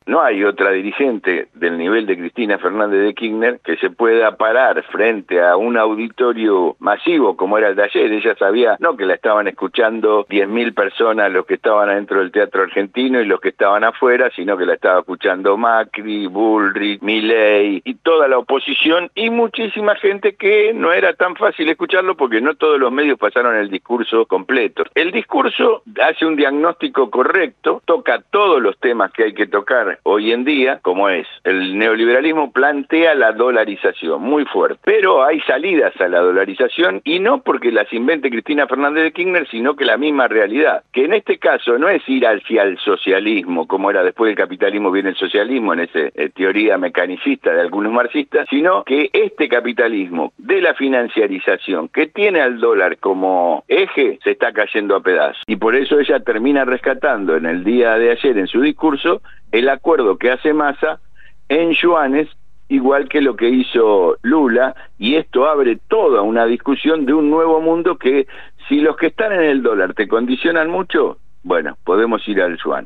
No hay otra dirigente del nivel de Cristina Fernández de Kirchner que se pueda parar frente a un auditorio masivo como era el de ayer. Ella sabía, no que la estaban escuchando 10.000 personas los que estaban adentro del Teatro Argentino y los que estaban afuera, sino que la estaba escuchando Macri, Bullrich, Milei y toda la oposición y muchísima gente que no era tan fácil escucharlo porque no todos los medios pasaron el discurso completo. El discurso hace un diagnóstico correcto, toca todos los temas que hay que tocar hoy en día, como es el neoliberalismo plantea la dolarización muy fuerte, pero hay salidas a la dolarización y no porque las invente Cristina Fernández de Kirchner, sino que la misma realidad, que en este caso no es ir hacia el socialismo, como era después del capitalismo viene el socialismo, en esa teoría mecanicista de algunos marxistas, sino que este capitalismo de la financiarización que tiene al dólar como eje se está cayendo a pedazos. Y por eso ella termina rescatando en el día de ayer en su discurso el acuerdo que hace Massa en yuanes, igual que lo que hizo Lula, y esto abre toda una discusión de un nuevo mundo que si los que están en el dólar te condicionan mucho, bueno, podemos ir al yuan.